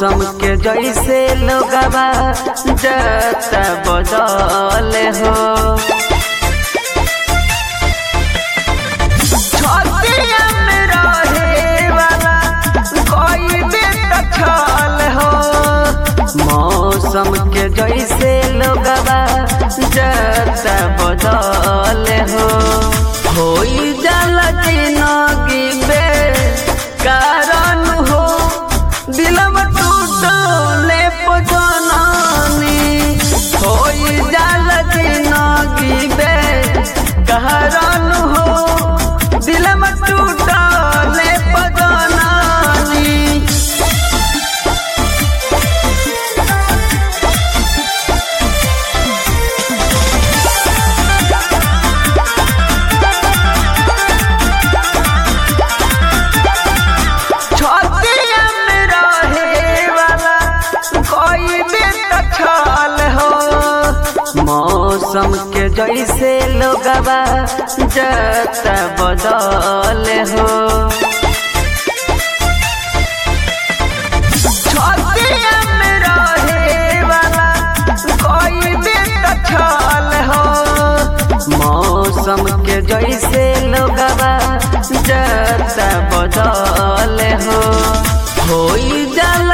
मौसम के जैसे लोगवा जाता बदल हो। छतिया में रहे वाला कोई बेतछल हो। मौसम के जैसे लोगवा जाता बदल हो। होई जाला जिंदगी कारण हो दिलम टूटले पजनानी। होई जाला जिंदगी कारण हो दिलम टूटले पजनानी। मौसम के जैसे लोगवा जाता बदल हो। छतिया में रहे वाला कोई बेतछल हो। मौसम के जैसे लोगवा जाता बदल हो। होई जाला